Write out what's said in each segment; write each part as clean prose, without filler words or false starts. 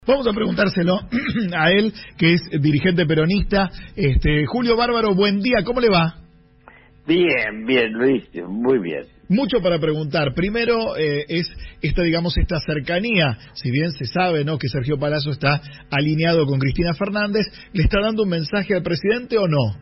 Vamos a preguntárselo a él, que es dirigente peronista. Julio Bárbaro, buen día, ¿cómo le va? Bien, Luis, muy bien. Mucho para preguntar. Primero, es esta cercanía, si bien se sabe, ¿no?, que Sergio Palazzo está alineado con Cristina Fernández, ¿le está dando un mensaje al presidente o no?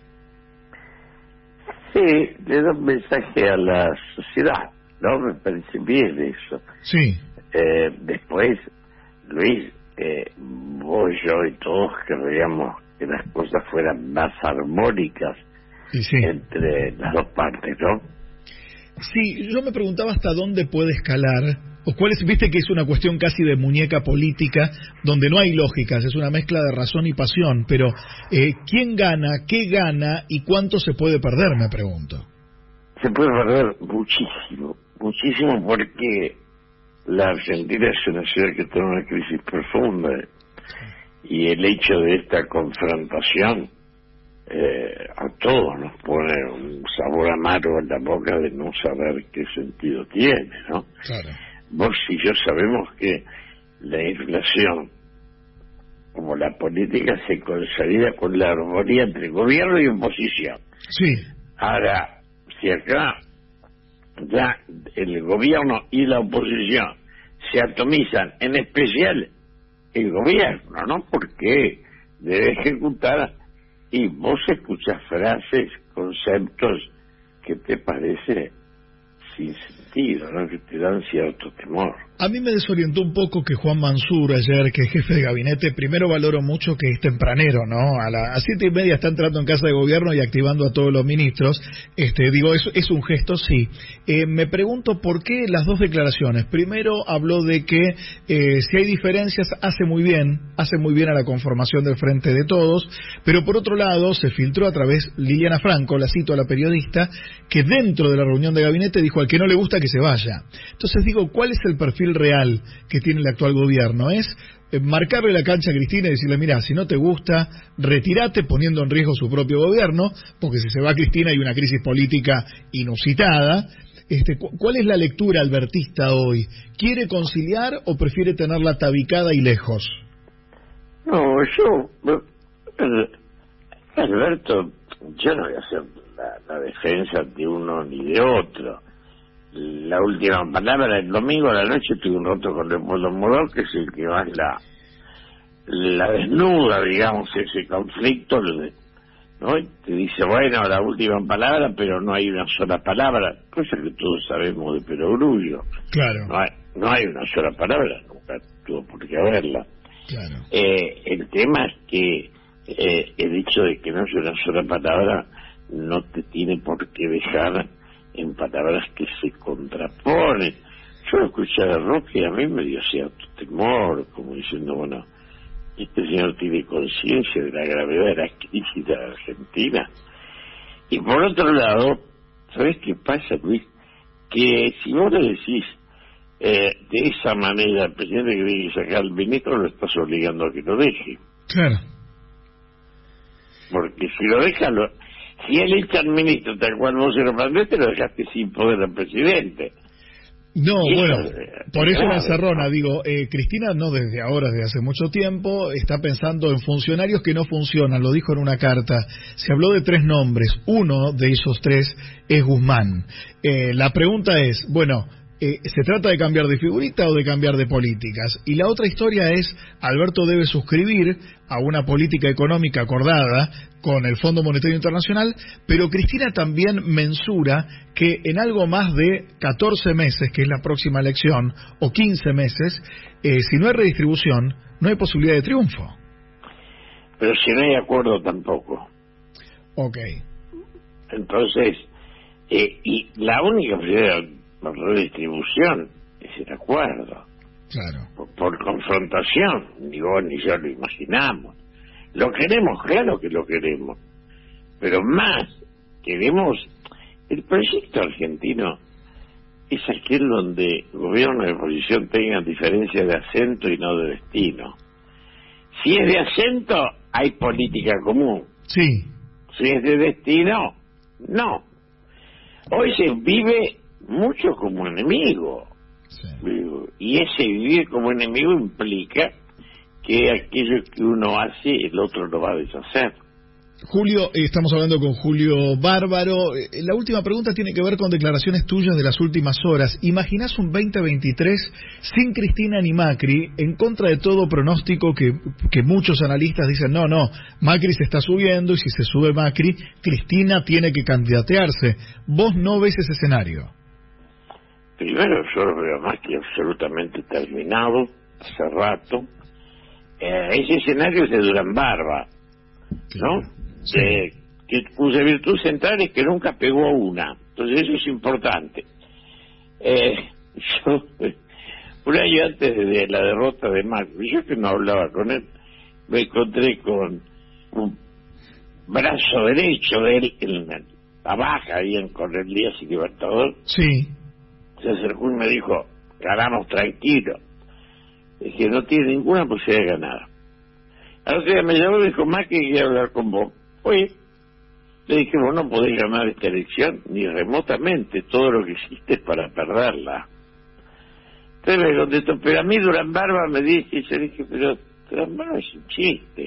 Sí, le da un mensaje a la sociedad, ¿no? Me parece bien eso. Sí. Después, Luis, vos, yo y todos querríamos que las cosas fueran más armónicas entre las dos partes, ¿no? Sí, yo me preguntaba hasta dónde puede escalar, o cuál es, viste que es una cuestión casi de muñeca política, donde no hay lógicas, es una mezcla de razón y pasión, pero ¿quién gana, qué gana y cuánto se puede perder, me pregunto? Se puede perder muchísimo, muchísimo, porque la Argentina es una ciudad que tiene una crisis profunda, y el hecho de esta confrontación a todos nos pone un sabor amargo en la boca de no saber qué sentido tiene, ¿no? Claro. Vos y yo sabemos que la inflación, como la política, se consolida con la armonía entre gobierno y oposición. Sí. Ahora, si acá ya el gobierno y la oposición se atomizan, en especial el gobierno, ¿no? Porque debe ejecutar, y vos escuchas frases, conceptos que te parece sin sentido, ¿no? Que te dan cierto temor. A mí me desorientó un poco que Juan Mansur ayer, que es jefe de gabinete, primero valoro mucho que es tempranero, ¿no? A las 7:30 está entrando en casa de gobierno y activando a todos los ministros. Digo, es un gesto, sí. Me pregunto por qué las dos declaraciones. Primero habló de que si hay diferencias hace muy bien a la conformación del Frente de Todos, pero por otro lado se filtró a través Liliana Franco, la cito a la periodista, que dentro de la reunión de gabinete dijo al que no le gusta que se vaya. Entonces digo, ¿cuál es el perfil real que tiene el actual gobierno? Es marcarle la cancha a Cristina y decirle, mira, si no te gusta, retírate, poniendo en riesgo su propio gobierno, porque si se va Cristina hay una crisis política inusitada. ¿Cuál es la lectura albertista hoy? ¿Quiere conciliar o prefiere tenerla tabicada y lejos? No, Alberto, yo no voy a hacer la defensa de uno ni de otro. La última palabra, el domingo a la noche tuve un rato con Leopoldo Modó, que es el que más la desnuda, digamos, ese conflicto, ¿no? Y te dice, bueno, la última palabra, pero no hay una sola palabra, cosa que todos sabemos de perogrullo. Claro. No hay una sola palabra, nunca tuvo por qué haberla. Claro. El tema es que el hecho de que no haya una sola palabra no te tiene por qué dejar en palabras que se contraponen. Yo lo escuché a Roque y a mí me dio cierto temor, como diciendo, bueno, este señor tiene conciencia de la gravedad de la crisis de la Argentina. Y por otro lado, ¿sabés qué pasa, Luis? Que si vos le decís de esa manera al presidente que tiene que sacar al ministro, lo estás obligando a que lo deje. Claro. Porque si lo deja, si él echa al ministro tal cual vos se lo planteaste, lo dejaste sin poder al presidente. No, y bueno, por eso claro, la encerrona, digo, Cristina no desde ahora, desde hace mucho tiempo, está pensando en funcionarios que no funcionan, lo dijo en una carta, se habló de 3 nombres, uno de esos 3 es Guzmán. La pregunta es, bueno, ¿se trata de cambiar de figurita o de cambiar de políticas? Y la otra historia es, Alberto debe suscribir a una política económica acordada con el Fondo Monetario Internacional, pero Cristina también mensura que en algo más de 14 meses, que es la próxima elección, o 15 meses, si no hay redistribución, no hay posibilidad de triunfo. Pero si no hay acuerdo tampoco. Ok. Entonces, y la única posibilidad de redistribución es el acuerdo. Claro. Por confrontación, ni vos ni yo lo imaginamos. Lo queremos, claro que lo queremos, pero más queremos el proyecto argentino. Es aquel donde gobierno y oposición tengan diferencias de acento y no de destino. Si es de acento, hay política común. Sí. Si es de destino, no. Hoy se vive mucho como enemigo. Sí. Y ese vivir como enemigo implica que aquello que uno hace, el otro lo va a deshacer. Julio, estamos hablando con Julio Bárbaro. La última pregunta tiene que ver con declaraciones tuyas de las últimas horas. ¿Imaginás un 2023 sin Cristina ni Macri, en contra de todo pronóstico que muchos analistas dicen, no, Macri se está subiendo y si se sube Macri, Cristina tiene que candidatearse? ¿Vos no ves ese escenario? Primero, yo lo veo más que absolutamente terminado, hace rato. Ese escenario es de Durán Barba, ¿no? Sí. Cuya virtud central es que nunca pegó a una. Entonces eso es importante. Yo, un año antes de la derrota de Macri, yo que no hablaba con él, me encontré con un brazo derecho de él en la baja, ahí en Correlías y Libertador. Sí. Se acercó y me dijo, ganamos tranquilo. Dije, no tiene ninguna posibilidad de ganar. Al otro día me llamó y dijo, Macri, quería hablar con vos. Oye, le dije, vos no podés ganar esta elección ni remotamente, todo lo que hiciste es para perderla. Entonces me contestó, pero a mí Durán Barba me dice, y yo dije, pero Durán Barba es un chiste.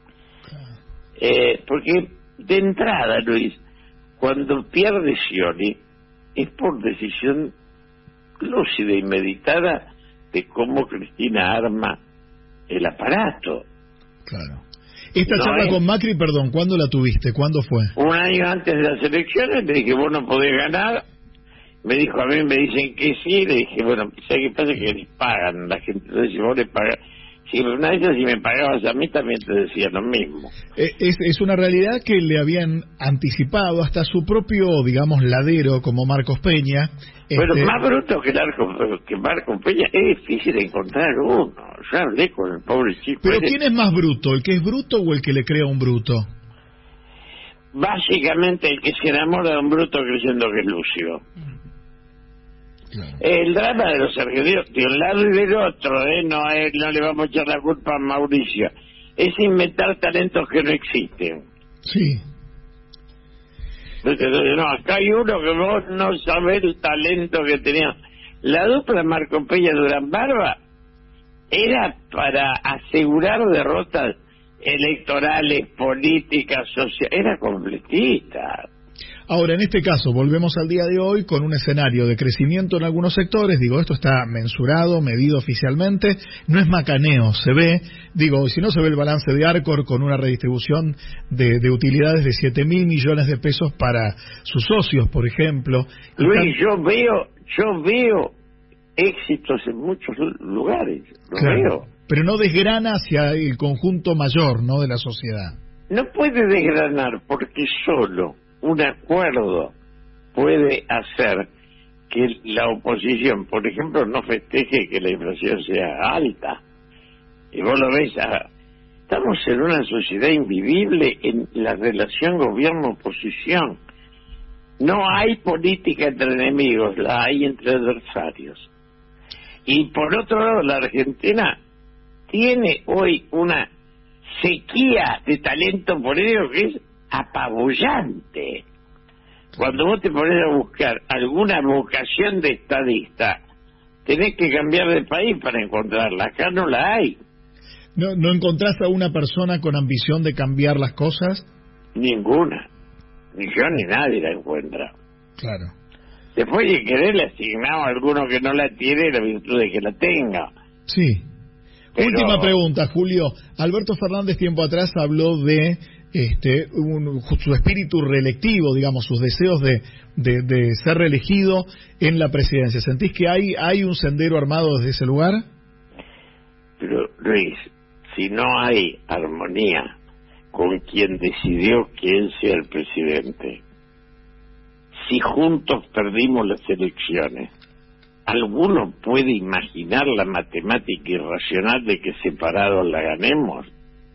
Porque de entrada, Luis, cuando pierde Scioli, es por decisión lúcida y meditada de cómo Cristina arma el aparato. Claro. Esta charla con Macri, perdón, ¿cuándo la tuviste? ¿Cuándo fue? Un año antes de las elecciones, le dije, vos no podés ganar. Me dijo, a mí me dicen que sí. Le dije, bueno, ¿sabes qué pasa? Que les pagan. La gente, entonces, si vos le pagas... Si una vez si me pagabas a mí, también te decía lo mismo. Es una realidad que le habían anticipado hasta su propio, digamos, ladero, como Marcos Peña. Bueno, más bruto que Marcos Peña, es difícil encontrar uno. Yo hablé con el pobre chico. Pero ¿quién es más bruto? ¿El que es bruto o el que le crea un bruto? Básicamente el que se enamora de un bruto creyendo que es lúcido. Claro. El drama de los argentinos, de un lado y del otro, no le vamos a echar la culpa a Mauricio, es inventar talentos que no existen. Sí. Entonces, no, acá hay uno que vos no sabés el talento que tenía. La dupla Marco Peña-Durán Barba era para asegurar derrotas electorales, políticas, sociales, era completista. Ahora, en este caso, volvemos al día de hoy con un escenario de crecimiento en algunos sectores. Digo, esto está mensurado, medido oficialmente, no es macaneo, se ve. Digo, si no se ve el balance de Arcor con una redistribución de utilidades de 7.000 millones de pesos para sus socios, por ejemplo. Luis, yo veo éxitos en muchos lugares, claro, veo. Pero no desgrana hacia el conjunto mayor, ¿no?, de la sociedad. No puede desgranar porque solo un acuerdo puede hacer que la oposición, por ejemplo, no festeje que la inflación sea alta. Y vos lo ves, estamos en una sociedad invivible en la relación gobierno-oposición. No hay política entre enemigos, la hay entre adversarios. Y por otro lado, la Argentina tiene hoy una sequía de talento político que es apabullante. Cuando vos te pones a buscar alguna vocación de estadista, tenés que cambiar de país para encontrarla. Acá no la hay. ¿No encontrás a una persona con ambición de cambiar las cosas? Ninguna. Ni yo ni nadie la encuentra. Claro. Después de querer le asignamos a alguno que no la tiene la virtud de que la tenga. Sí. Pero... Última pregunta, Julio. Alberto Fernández tiempo atrás habló de su espíritu reelectivo, digamos, sus deseos de ser reelegido en la presidencia. ¿Sentís que hay un sendero armado desde ese lugar? Pero, Luis, si no hay armonía con quien decidió que él sea el presidente, si juntos perdimos las elecciones, ¿alguno puede imaginar la matemática irracional de que separados la ganemos?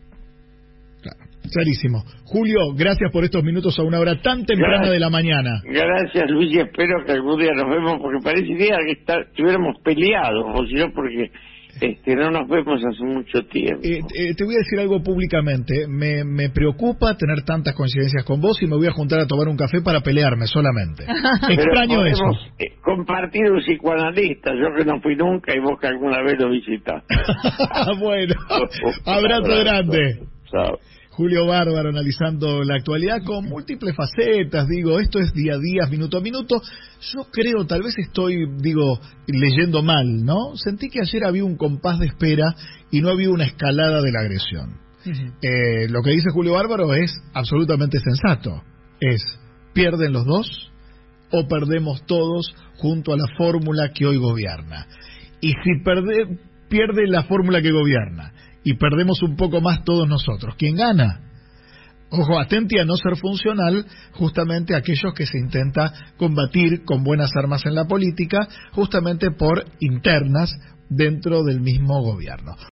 Clarísimo. Julio, gracias por estos minutos a una hora tan temprana de la mañana. Gracias, Luis, y espero que algún día nos vemos, porque parecería que estuviéramos peleados, o si no, porque No nos vemos hace mucho tiempo. Te voy a decir algo públicamente. Me preocupa tener tantas coincidencias con vos y me voy a juntar a tomar un café para pelearme solamente. Extraño eso. Compartir un psicoanalista, yo que no fui nunca y vos que alguna vez lo visitaste. Bueno, abrazo grande. Chao. Julio Bárbaro analizando la actualidad con múltiples facetas, esto es día a día, minuto a minuto. Yo creo, tal vez estoy, leyendo mal, ¿no? Sentí que ayer había un compás de espera y no había una escalada de la agresión. Uh-huh. Lo que dice Julio Bárbaro es absolutamente sensato. ¿Pierden los dos o perdemos todos junto a la fórmula que hoy gobierna? Y si pierde la fórmula que gobierna y perdemos un poco más todos nosotros, ¿quién gana? Ojo, atenti a no ser funcional justamente a aquellos que se intenta combatir con buenas armas en la política, justamente por internas dentro del mismo gobierno.